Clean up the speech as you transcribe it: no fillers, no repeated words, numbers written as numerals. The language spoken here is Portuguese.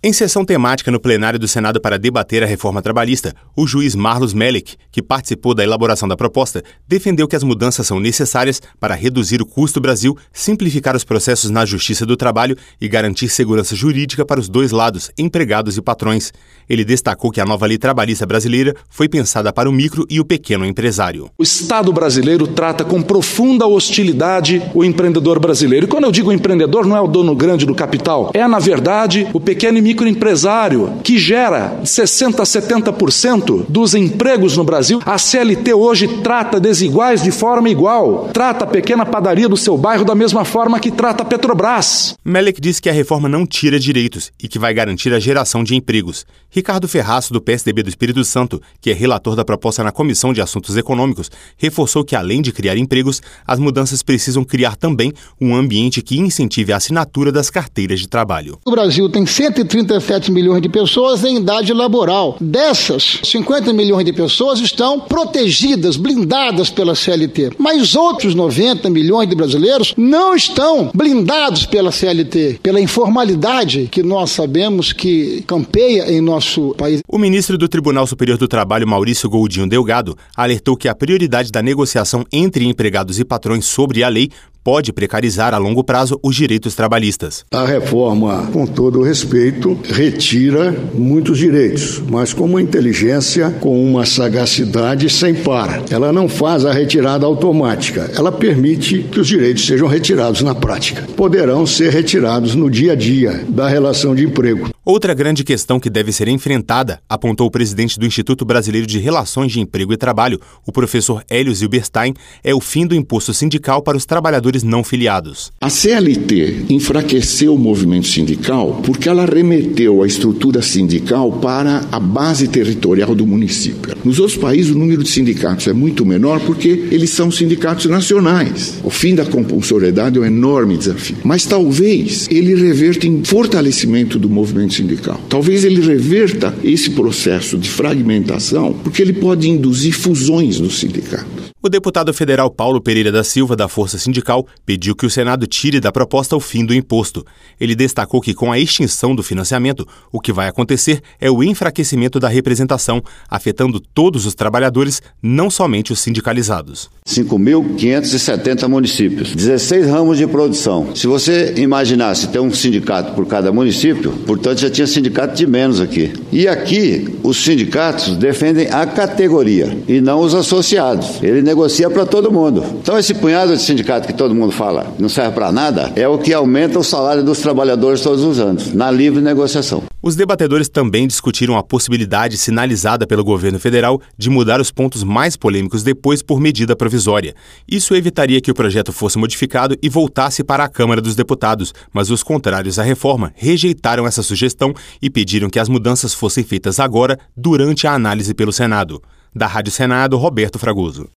Em sessão temática no plenário do Senado para debater a reforma trabalhista, o juiz Marlos Melek, que participou da elaboração da proposta, defendeu que as mudanças são necessárias para reduzir o custo do Brasil, simplificar os processos na Justiça do Trabalho e garantir segurança jurídica para os dois lados, empregados e patrões. Ele destacou que a nova lei trabalhista brasileira foi pensada para o micro e o pequeno empresário. O Estado brasileiro trata com profunda hostilidade o empreendedor brasileiro. E quando eu digo empreendedor, não é o dono grande do capital, é, na verdade, o pequeno e microempresário, que gera 60% a 70% dos empregos no Brasil. A CLT hoje trata desiguais de forma igual. Trata a pequena padaria do seu bairro da mesma forma que trata a Petrobras. Melek disse que a reforma não tira direitos e que vai garantir a geração de empregos. Ricardo Ferraço, do PSDB do Espírito Santo, que é relator da proposta na Comissão de Assuntos Econômicos, reforçou que, além de criar empregos, as mudanças precisam criar também um ambiente que incentive a assinatura das carteiras de trabalho. O Brasil tem 137 milhões de pessoas em idade laboral. Dessas, 50 milhões de pessoas estão protegidas, blindadas pela CLT. Mas outros 90 milhões de brasileiros não estão blindados pela CLT, pela informalidade que nós sabemos que campeia em nosso país. O ministro do Tribunal Superior do Trabalho, Maurício Goldinho Delgado, alertou que a prioridade da negociação entre empregados e patrões sobre a lei pode precarizar a longo prazo os direitos trabalhistas. A reforma, com todo o respeito, retira muitos direitos, mas com uma inteligência, com uma sagacidade sem par. Ela não faz a retirada automática, ela permite que os direitos sejam retirados na prática. Poderão ser retirados no dia a dia da relação de emprego. Outra grande questão que deve ser enfrentada, apontou o presidente do Instituto Brasileiro de Relações de Emprego e Trabalho, o professor Hélio Zilberstein, é o fim do imposto sindical para os trabalhadores não filiados. A CLT enfraqueceu o movimento sindical porque ela remeteu a estrutura sindical para a base territorial do município. Nos outros países o número de sindicatos é muito menor porque eles são sindicatos nacionais. O fim da compulsoriedade é um enorme desafio. Mas talvez ele reverta em fortalecimento do movimento sindical. Talvez ele reverta esse processo de fragmentação porque ele pode induzir fusões dos sindicatos. O deputado federal Paulo Pereira da Silva, da Força Sindical, pediu que o Senado tire da proposta o fim do imposto. Ele destacou que, com a extinção do financiamento, o que vai acontecer é o enfraquecimento da representação, afetando todos os trabalhadores, não somente os sindicalizados. 5.570 municípios, 16 ramos de produção. Se você imaginasse ter um sindicato por cada município, portanto já tinha sindicato de menos aqui. E aqui, os sindicatos defendem a categoria e não os associados. Ele negocia para todo mundo. Então esse punhado de sindicato que todo mundo fala não serve para nada, é o que aumenta o salário dos trabalhadores todos os anos, na livre negociação. Os debatedores também discutiram a possibilidade sinalizada pelo governo federal de mudar os pontos mais polêmicos depois por medida provisória. Isso evitaria que o projeto fosse modificado e voltasse para a Câmara dos Deputados, mas os contrários à reforma rejeitaram essa sugestão e pediram que as mudanças fossem feitas agora, durante a análise pelo Senado. Da Rádio Senado, Roberto Fragoso.